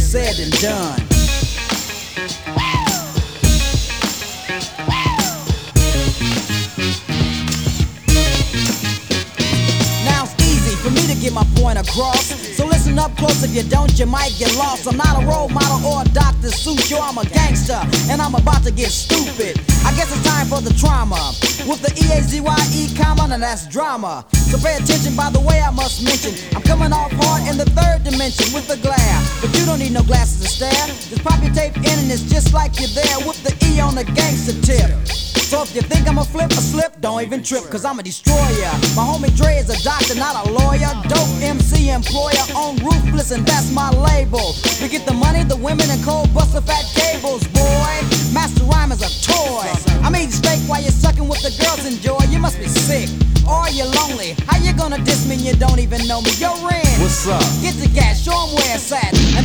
said and done. For me to get my point across, so listen up close. If you don't, you might get lost. I'm not a role model or a Dr. Seuss. Yo, I'm a gangster, and I'm about to get stupid. I guess it's time for the trauma with the E-A-Z-Y-E comma, and that's drama. So pay attention. By the way, I must mention I'm coming off hard in the third dimension with the glare, but you don't need no glasses to stare. Just pop your tape in, and it's just like you're there with the E on the gangster tip. So if you think I'm a flip or slip, don't even trip, cause I'm a destroyer. My homie Dre is a doctor, not a lawyer. Dope MC employer on Ruthless, and that's my label. We get the money, the women, and cold buster fat cables, boy. Master Rhyme is a toy. I'm eating steak while you're sucking with the girls enjoy. You must be sick, or you're lonely. How you gonna diss me and you don't even know me? Yo, Ren, what's up? Get the gas, show 'em where it's at, and